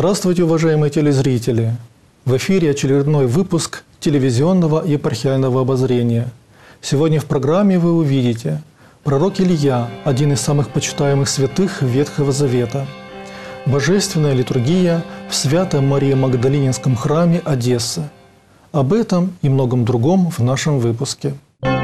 Здравствуйте, уважаемые телезрители! В эфире очередной выпуск телевизионного епархиального обозрения. Сегодня в программе вы увидите пророк Илья, один из самых почитаемых святых Ветхого Завета, божественная литургия в Святом Марии Магдалининском храме Одессы. Об этом и многом другом в нашем выпуске.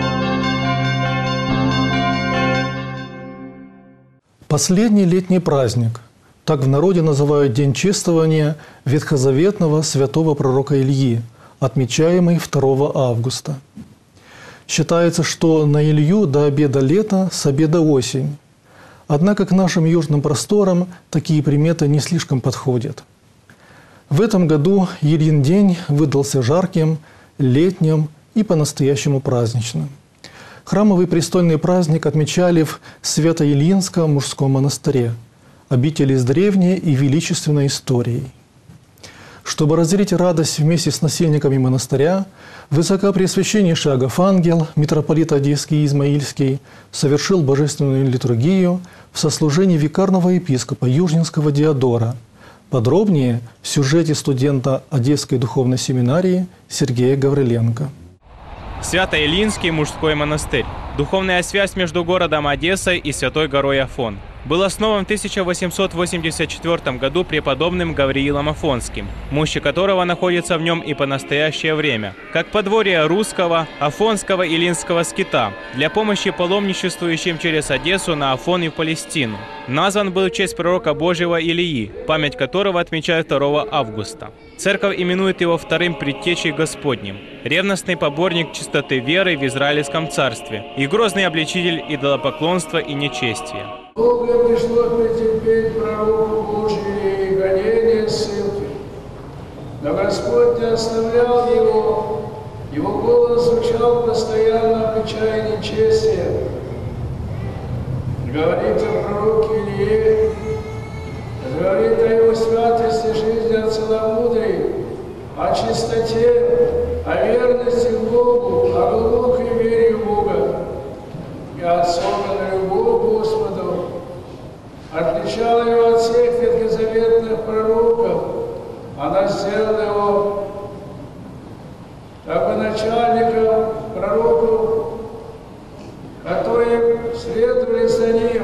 Последний летний праздник. Так в народе называют день чествования ветхозаветного святого пророка Ильи, отмечаемый 2 августа. Считается, что на Илью до обеда лето, с обеда осень. Однако к нашим южным просторам такие приметы не слишком подходят. В этом году Ильин день выдался жарким, летним и по-настоящему праздничным. Храмовый престольный праздник отмечали в Свято-Ильинском мужском монастыре, обители с древней и величественной историей. Чтобы разделить радость вместе с насельниками монастыря, Высокопреосвященнейший Агафангел, митрополит Одесский и Измаильский, совершил божественную литургию в сослужении викарного епископа Южнинского Диодора. Подробнее в сюжете студента Одесской духовной семинарии Сергея Гавриленко. Свято-Ильинский мужской монастырь. Духовная связь между городом Одессой и Святой горой Афон. Был основан в 1884 году преподобным Гавриилом Афонским, мощи которого находится в нем и по настоящее время, как подворье русского, афонского и илинского скита для помощи паломничествующим через Одессу на Афон и в Палестину. Назван был в честь пророка Божьего Илии, память которого отмечают 2 августа. Церковь именует его вторым предтечей Господним, ревностный поборник чистоты веры в Израильском царстве и грозный обличитель идолопоклонства и нечестия. Долго пришлось претерпеть пророку Божию и гонение ссылки. Но Господь не оставлял его голос звучал постоянно, обличая нечестие. Говорит о пророке Илье, говорит о его святости жизни, о целомудрии, о чистоте, о верности к Богу, о глубокой вере в Бога и особенно любовь к Господу. Отличала его от всех ветхозаветных пророков. Она сделала его как бы начальником пророков, которые следовали за ним.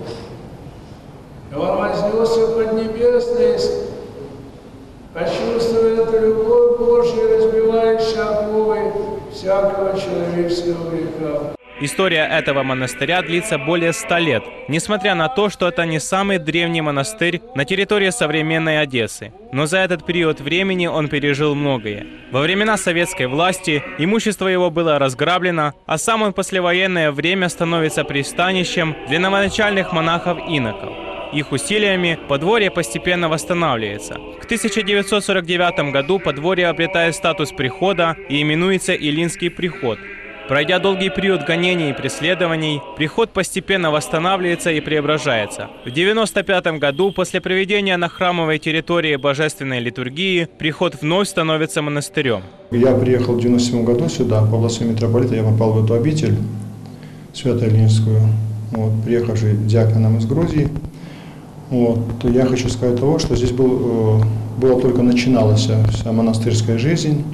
И он вознесся в поднебесность, почувствуя эту любовь Божью, разбивающую оковы всякого человеческого греха. История этого монастыря длится более 100 лет, несмотря на то, что это не самый древний монастырь на территории современной Одессы. Но за этот период времени он пережил многое. Во времена советской власти имущество его было разграблено, а сам он в послевоенное время становится пристанищем для новоначальных монахов-иноков. Их усилиями подворье постепенно восстанавливается. К 1949 году подворье обретает статус прихода и именуется Илинский приход. Пройдя долгий период гонений и преследований, приход постепенно восстанавливается и преображается. В 1995 году, после проведения на храмовой территории божественной литургии, приход вновь становится монастырем. Я приехал в 1997 году сюда, по власти митрополита, я попал в эту обитель, Свято-Ильинскую, приехавший диаконом из Грузии. Я хочу сказать того, что здесь только начиналась вся монастырская жизнь.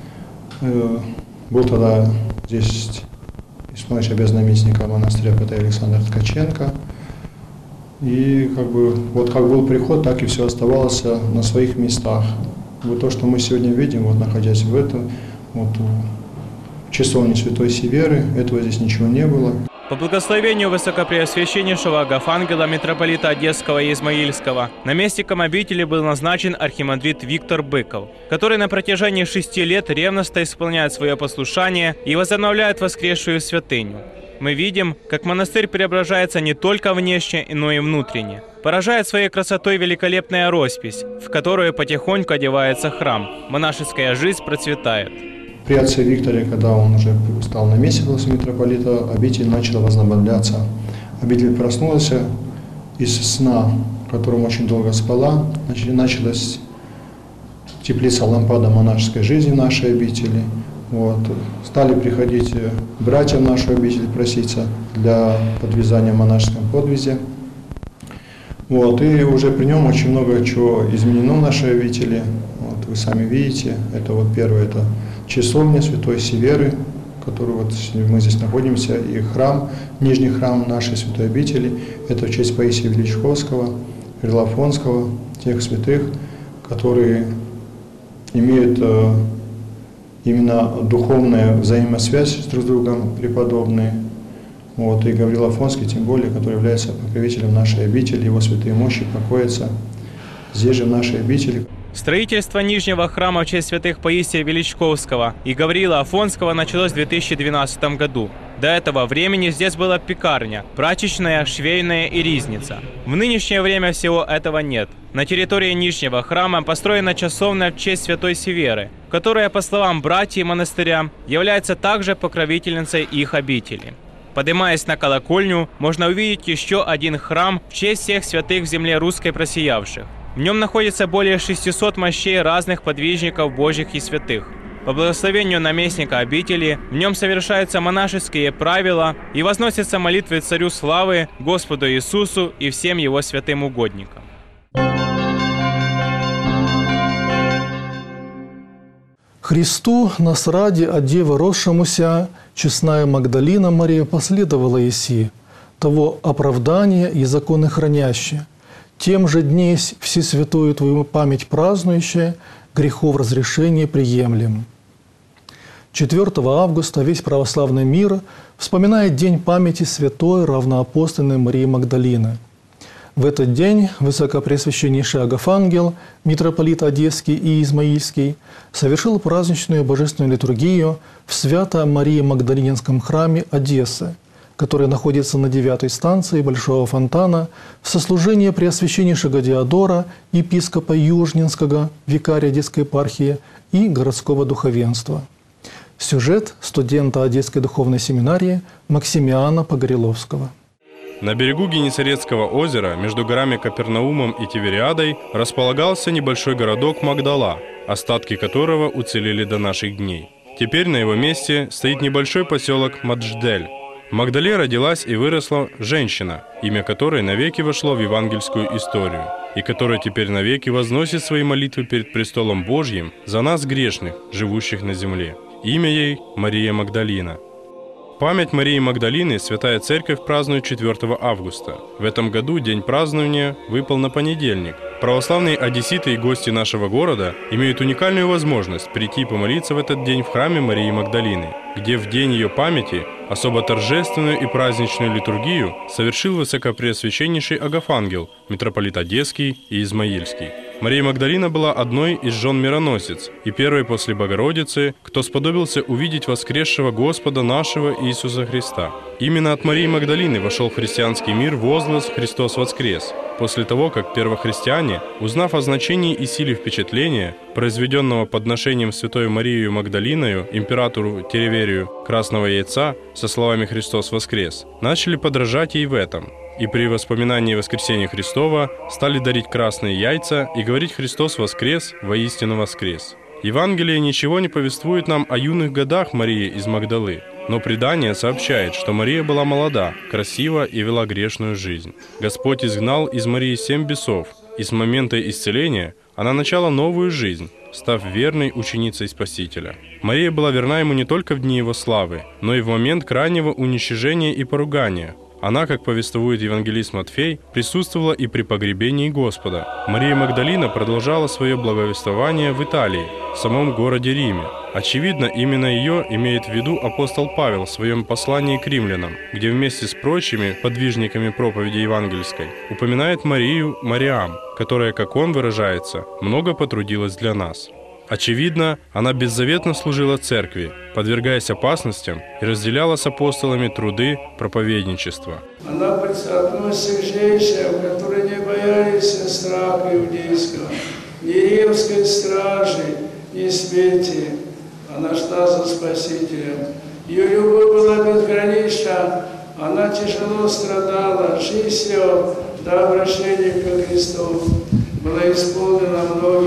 Был тогда здесь исполняющий обязанности наместника монастыря Петр Александр Ткаченко. И как был приход, так и все оставалось на своих местах. То, что мы сегодня видим, находясь в часовне Святой Северы, этого здесь ничего не было. По благословению Высокопреосвященнейшего Агафангела, митрополита Одесского и Измаильского, наместником обители был назначен архимандрит Виктор Быков, который на протяжении 6 лет ревностно исполняет свое послушание и возобновляет воскресшую святыню. Мы видим, как монастырь преображается не только внешне, но и внутренне. Поражает своей красотой великолепная роспись, в которую потихоньку одевается храм. Монашеская жизнь процветает. При отце Викторе, когда он уже стал наместником митрополита, обитель начала возобновляться. Обитель проснулась из сна, в котором очень долго спала. Началась теплиться лампада монашеской жизни в нашей обители. Стали приходить братья в нашу обитель проситься для подвязания в монашеском подвизе. Вот, и уже при нем очень много чего изменено в нашей обители. Вот, вы сами видите, это вот первое, это часовня Святой Северы, который вот мы здесь находимся, и храм, нижний храм нашей святой обители, это в честь Паисия Величковского, Ирлафонского, тех святых, которые имеют именно духовную взаимосвязь друг с другом, преподобные. Вот, и Гавриил Афонский, тем более, который является покровителем нашей обители, его святые мощи покоятся здесь же, в нашей обители. Строительство Нижнего храма в честь святых Паисия Величковского и Гавриила Афонского началось в 2012 году. До этого времени здесь была пекарня, прачечная, швейная и ризница. В нынешнее время всего этого нет. На территории Нижнего храма построена часовня в честь святой Северы, которая, по словам братьев монастыря, является также покровительницей их обители. Поднимаясь на колокольню, можно увидеть еще один храм в честь всех святых в земле русской просиявших. В нем находится более 600 мощей разных подвижников Божьих и святых. По благословению наместника обители в нем совершаются монашеские правила и возносятся молитвы Царю Славы, Господу Иисусу и всем Его святым угодникам. Христу нас ради от Девы росшемуся, честная Магдалина Мария последовала еси, того оправдания и законы хранящие, тем же днесь всесвятую Твою память празднующая, грехов разрешение приемлем. 4 августа весь православный мир вспоминает день памяти святой равноапостольной Марии Магдалины. В этот день Высокопреосвященнейший Агафангел, митрополит Одесский и Измаильский, совершил праздничную божественную литургию в Свято-Марии Магдалининском храме Одессы, который находится на 9-й станции Большого Фонтана, в сослужении Преосвященнейшего Диодора, епископа Южнинского, викария Одесской епархии и городского духовенства. Сюжет студента Одесской духовной семинарии Максимиана Погореловского. На берегу Генесарецкого озера, между горами Капернаумом и Тивериадой, располагался небольшой городок Магдала, остатки которого уцелели до наших дней. Теперь на его месте стоит небольшой поселок Мадждель. В Магдале родилась и выросла женщина, имя которой навеки вошло в евангельскую историю, и которая теперь навеки возносит свои молитвы перед престолом Божьим за нас грешных, живущих на земле. Имя ей Мария Магдалина. Память Марии Магдалины Святая Церковь празднует 4 августа. В этом году день празднования выпал на понедельник. Православные одесситы и гости нашего города имеют уникальную возможность прийти помолиться в этот день в храме Марии Магдалины, где в день ее памяти особо торжественную и праздничную литургию совершил Высокопреосвященнейший Агафангел, митрополит Одесский и Измаильский. Мария Магдалина была одной из жен-мироносец и первой после Богородицы, кто сподобился увидеть воскресшего Господа нашего Иисуса Христа. Именно от Марии Магдалины вошел в христианский мир возглас «Христос воскрес», после того, как первохристиане, узнав о значении и силе впечатления, произведенного подношением Святой Марию Магдалиною императору Тереверию красного яйца со словами «Христос воскрес», начали подражать ей в этом. И при воспоминании воскресения Христова стали дарить красные яйца и говорить «Христос воскрес, воистину воскрес». Евангелие ничего не повествует нам о юных годах Марии из Магдалы, но предание сообщает, что Мария была молода, красива и вела грешную жизнь. Господь изгнал из Марии 7 бесов, и с момента исцеления она начала новую жизнь, став верной ученицей Спасителя. Мария была верна ему не только в дни его славы, но и в момент крайнего уничижения и поругания. Она, как повествует евангелист Матфей, присутствовала и при погребении Господа. Мария Магдалина продолжала свое благовествование в Италии, в самом городе Риме. Очевидно, именно ее имеет в виду апостол Павел в своем послании к римлянам, где вместе с прочими подвижниками проповеди евангельской упоминает Марию Мариам, которая, как он выражается, много потрудилась для нас. Очевидно, она беззаветно служила церкви, подвергаясь опасностям и разделяла с апостолами труды проповедничества. Она относится к женщинам, которые не боялись страха иудейского, ни римской стражи, ни смерти. Она шла за Спасителем. Ее любовь была безгранична, она тяжело страдала, жизнь ее до обращения ко Христу была исполнена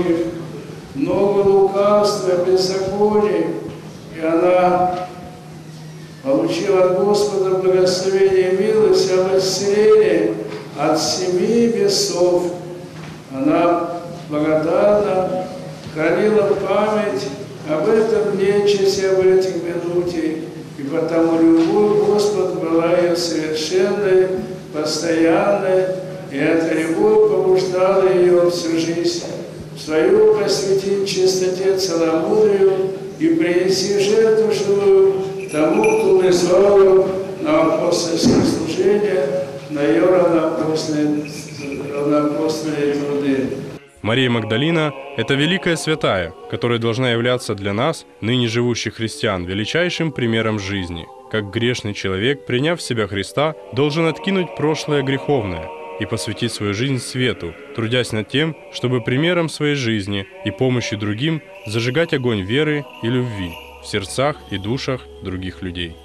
много лукавства, беззаконий, и она получила от Господа благословение, милость, об исцелении от 7 весов. Она благодарна хранила память об этом дне, часе, об этих минуте, и потому любовь Господь была ее совершенной, постоянной, и эта любовь побуждала ее всю жизнь свою посвятить чистоте целомудрию и принести жертву живую тому, кто призвал ее на апостольское служение, на ее равноапостольные труды. Мария Магдалина – это великая святая, которая должна являться для нас, ныне живущих христиан, величайшим примером жизни. Как грешный человек, приняв в себя Христа, должен откинуть прошлое греховное и посвятить свою жизнь свету, трудясь над тем, чтобы примером своей жизни и помощью другим зажигать огонь веры и любви в сердцах и душах других людей.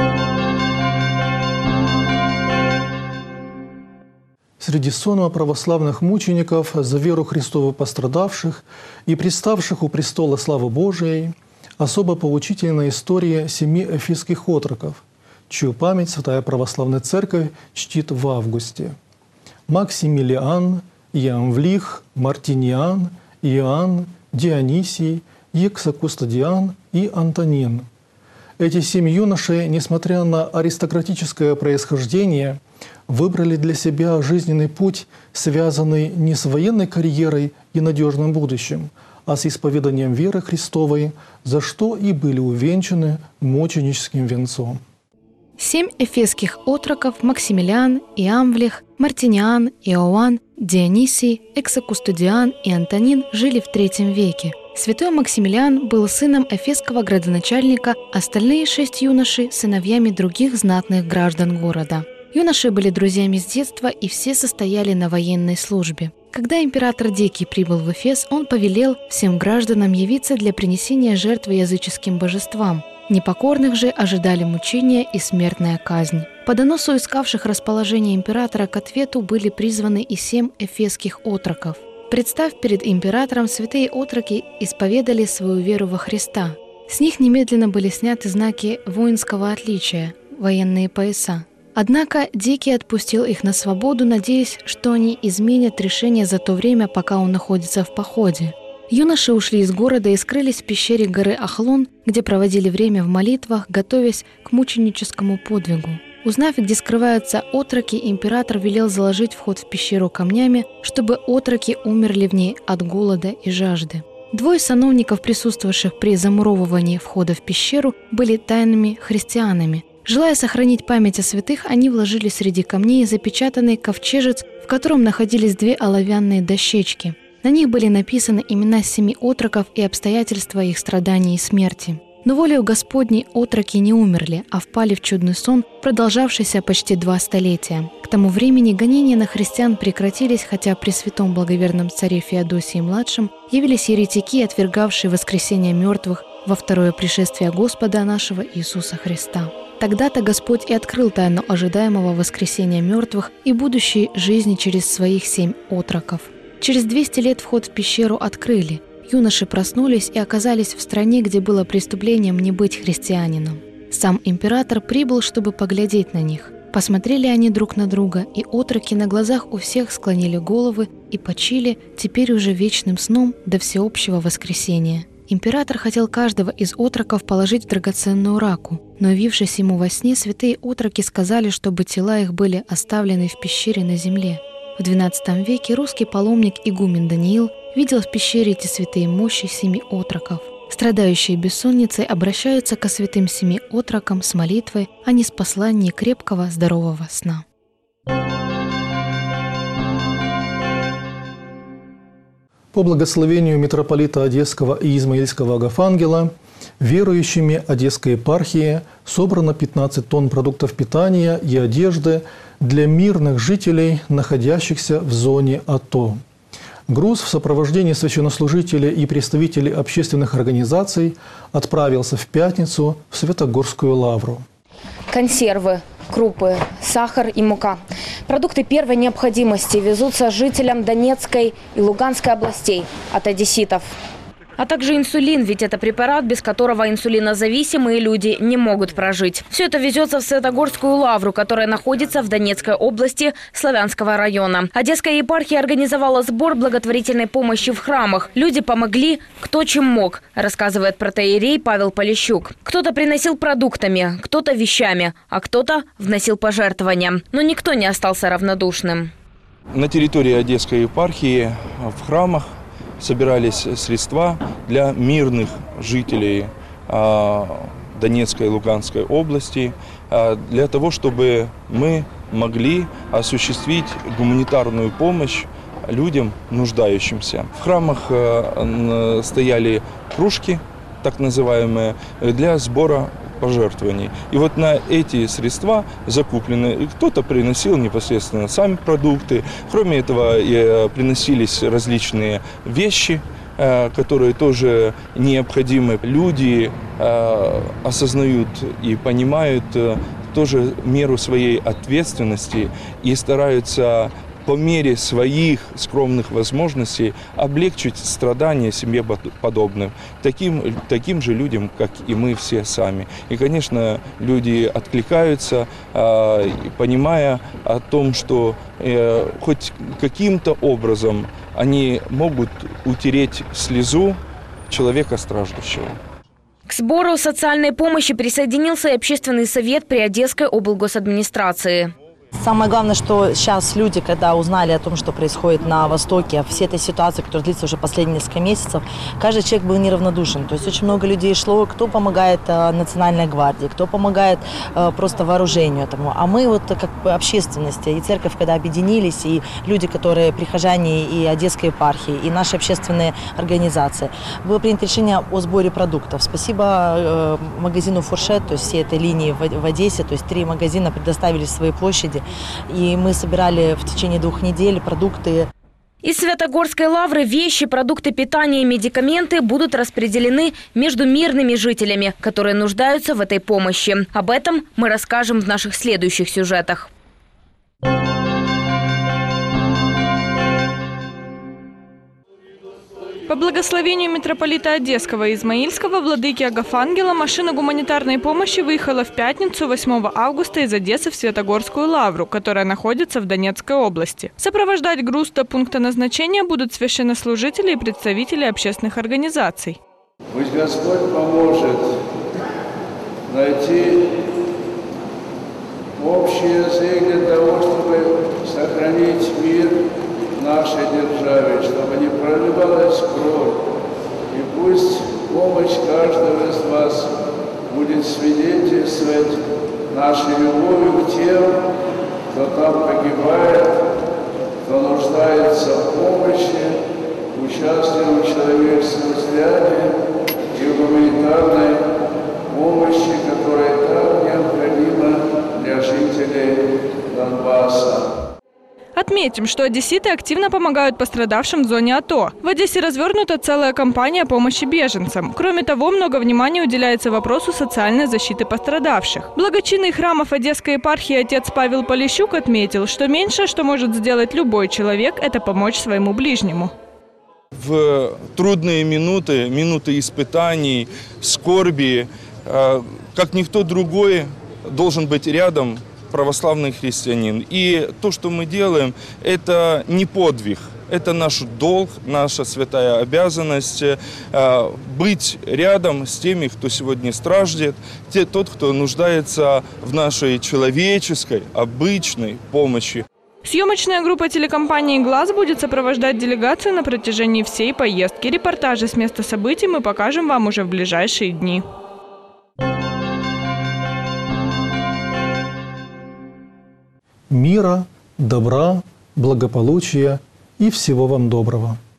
Среди сонма православных мучеников, за веру Христову пострадавших и представших у престола славы Божией, особо поучительна история 7 эфесских отроков, чью память Святая Православная Церковь чтит в августе. Максимилиан, Иамвлих, Мартиниан, Иоанн, Дионисий, Ексакустадиан и Антонин. Эти 7 юношей, несмотря на аристократическое происхождение, выбрали для себя жизненный путь, связанный не с военной карьерой и надежным будущим, а с исповеданием веры Христовой, за что и были увенчаны мученическим венцом. 7 эфесских отроков Максимилиан, Иамвлих, Мартиниан, Иоанн, Дионисий, Эксакустадиан и Антонин жили в III веке. Святой Максимилиан был сыном эфесского градоначальника, остальные 6 юношей – сыновьями других знатных граждан города. Юноши были друзьями с детства, и все состояли на военной службе. Когда император Дикий прибыл в Эфес, он повелел всем гражданам явиться для принесения жертвы языческим божествам. Непокорных же ожидали мучения и смертная казнь. По доносу искавших расположение императора к ответу были призваны и 7 эфесских отроков. Представ перед императором, святые отроки исповедали свою веру во Христа. С них немедленно были сняты знаки воинского отличия – военные пояса. Однако Дикий отпустил их на свободу, надеясь, что они изменят решение за то время, пока он находится в походе. Юноши ушли из города и скрылись в пещере горы Ахлон, где проводили время в молитвах, готовясь к мученическому подвигу. Узнав, где скрываются отроки, император велел заложить вход в пещеру камнями, чтобы отроки умерли в ней от голода и жажды. 2 сановников, присутствовавших при замуровывании входа в пещеру, были тайными христианами. Желая сохранить память о святых, они вложили среди камней запечатанный ковчежец, в котором находились 2 оловянные дощечки. На них были написаны имена 7 отроков и обстоятельства их страданий и смерти. Но волею Господней отроки не умерли, а впали в чудный сон, продолжавшийся почти 2 столетия. К тому времени гонения на христиан прекратились, хотя при святом благоверном царе Феодосии-младшем явились еретики, отвергавшие воскресение мертвых во второе пришествие Господа нашего Иисуса Христа. Тогда-то Господь и открыл тайну ожидаемого воскресения мертвых и будущей жизни через своих 7 отроков. Через 200 лет вход в пещеру открыли. Юноши проснулись и оказались в стране, где было преступлением не быть христианином. Сам император прибыл, чтобы поглядеть на них. Посмотрели они друг на друга, и отроки на глазах у всех склонили головы и почили теперь уже вечным сном до всеобщего воскресения. Император хотел каждого из отроков положить в драгоценную раку, но, явившись ему во сне, святые отроки сказали, чтобы тела их были оставлены в пещере на земле. В XII веке русский паломник игумен Даниил видел в пещере эти святые мощи 7 отроков. Страдающие бессонницей обращаются ко святым 7 отрокам с молитвой, а не с посланием крепкого, здорового сна. По благословению митрополита Одесского и Измаильского Агафангела верующими Одесской епархии собрано 15 тонн продуктов питания и одежды для мирных жителей, находящихся в зоне АТО. Груз в сопровождении священнослужителей и представителей общественных организаций отправился в пятницу в Святогорскую лавру. Консервы, крупы, сахар и мука. Продукты первой необходимости везутся жителям Донецкой и Луганской областей от одесситов. А также инсулин, ведь это препарат, без которого инсулинозависимые люди не могут прожить. Все это везется в Святогорскую лавру, которая находится в Донецкой области Славянского района. Одесская епархия организовала сбор благотворительной помощи в храмах. Люди помогли, кто чем мог, рассказывает протоиерей Павел Полищук. Кто-то приносил продуктами, кто-то вещами, а кто-то вносил пожертвования. Но никто не остался равнодушным. На территории Одесской епархии в храмах собирались средства для мирных жителей Донецкой и Луганской области, для того, чтобы мы могли осуществить гуманитарную помощь людям, нуждающимся. В храмах стояли кружки, так называемые, для сбора пожертвований. И вот на эти средства закуплены, кто-то приносил непосредственно сами продукты. Кроме этого, приносились различные вещи, которые тоже необходимы. Люди осознают и понимают тоже меру своей ответственности и стараются по мере своих скромных возможностей облегчить страдания семье подобным, таким же людям, как и мы все сами. И, конечно, люди откликаются, понимая о том, что хоть каким-то образом они могут утереть слезу человека страждущего. К сбору социальной помощи присоединился и общественный совет при Одесской облгосадминистрации. Самое главное, что сейчас люди, когда узнали о том, что происходит на Востоке, все этой ситуации, которая длится уже последние несколько месяцев, каждый человек был неравнодушен. То есть очень много людей шло, кто помогает Национальной гвардии, кто помогает просто вооружению этому. А мы вот как бы общественность и церковь, когда объединились, и люди, которые прихожане и Одесской епархии, и наши общественные организации, было принято решение о сборе продуктов. Спасибо магазину «Фуршет», то есть всей этой линии в Одессе, то есть 3 магазина предоставили свои площади. И мы собирали в течение 2 недель продукты. Из Святогорской лавры вещи, продукты питания и медикаменты будут распределены между мирными жителями, которые нуждаются в этой помощи. Об этом мы расскажем в наших следующих сюжетах. По благословению митрополита Одесского и Измаильского владыки Агафангела машина гуманитарной помощи выехала в пятницу 8 августа из Одессы в Святогорскую лавру, которая находится в Донецкой области. Сопровождать груз до пункта назначения будут священнослужители и представители общественных организаций. Пусть Господь поможет найти общий язык для того, чтобы сохранить мир в нашей державе, чтобы не проливалась кровь. И пусть помощь каждого из вас будет свидетельствовать нашей любовью к тем, кто там погибает, кто нуждается в помощи, участвует в человеческом взгляде и в гуманитарной помощи, которая так необходима для жителей Донбасса. Отметим, что одесситы активно помогают пострадавшим в зоне АТО. В Одессе развернута целая кампания помощи беженцам. Кроме того, много внимания уделяется вопросу социальной защиты пострадавших. Благочинный храмов Одесской епархии отец Павел Полищук отметил, что меньшее, что может сделать любой человек, это помочь своему ближнему. В трудные минуты, минуты испытаний, скорби, как никто другой должен быть рядом православный христианин. И то, что мы делаем, это не подвиг. Это наш долг, наша святая обязанность быть рядом с теми, кто сегодня страждет, тот, кто нуждается в нашей человеческой, обычной помощи. Съемочная группа телекомпании «Глаз» будет сопровождать делегацию на протяжении всей поездки. Репортажи с места событий мы покажем вам уже в ближайшие дни. Мира, добра, благополучия и всего вам доброго.